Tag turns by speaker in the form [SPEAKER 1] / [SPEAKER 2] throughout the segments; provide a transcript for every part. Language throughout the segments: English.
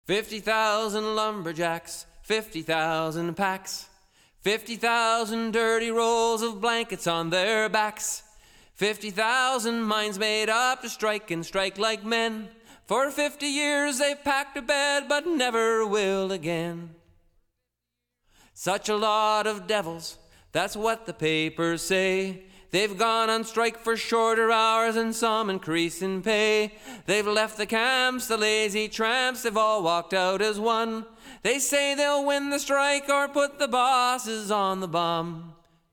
[SPEAKER 1] 50,000 lumberjacks, 50,000 packs, 50,000 dirty rolls of blankets on their backs, 50,000 minds made up to strike and strike like men. For 50 years they've packed a bed but never will again. Such a lot of devils, that's what the papers say. They've gone on strike for shorter hours and some increase in pay. They've left the camps, the lazy tramps, they've all walked out as one. They say they'll win the strike or put the bosses on the bum.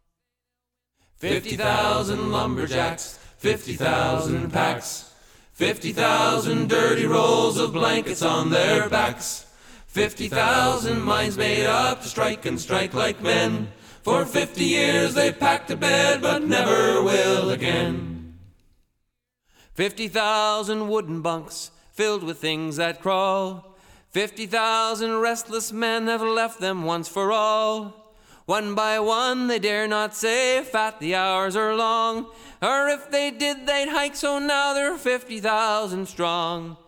[SPEAKER 1] 50,000 lumberjacks, 50,000 packs, 50,000 dirty rolls of blankets on their backs, 50,000 minds made up to strike and strike like men. For 50 years they've packed a bed but never will again. 50,000 wooden bunks filled with things that crawl. 50,000 restless men have left them once for all. One by one they dare not say, fat the hours are long. Or if they did they'd hike, so now they're 50,000 strong.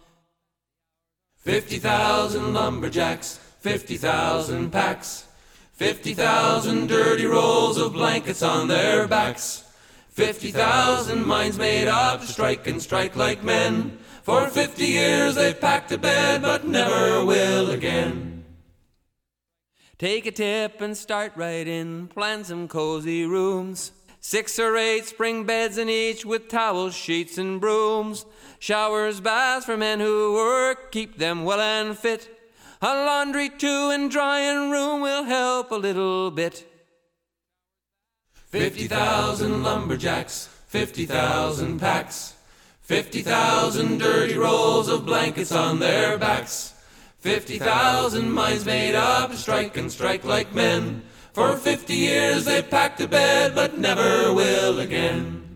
[SPEAKER 1] 50,000 lumberjacks, 50,000 packs, 50,000 dirty rolls of blankets on their backs, 50,000 minds made up to strike and strike like men. For 50 years they've packed a bed but never will again. Take a tip and start right in, plan some cozy rooms, 6 or 8 spring beds in each with towels, sheets and brooms, showers, baths for men who work, keep them well and fit. A laundry too and drying room will help a little bit. 50,000 lumberjacks, 50,000 packs, 50,000 dirty rolls of blankets on their backs, 50,000 minds made up to strike and strike like men. For 50 years they've packed a bed but never will again.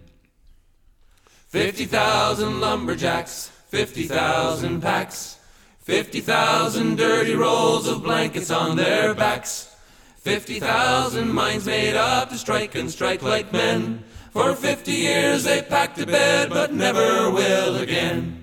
[SPEAKER 1] 50,000 lumberjacks, 50,000 packs, 50,000 dirty rolls of blankets on their backs, 50,000 minds made up to strike and strike like men. For 50 years they've packed a bed but never will again.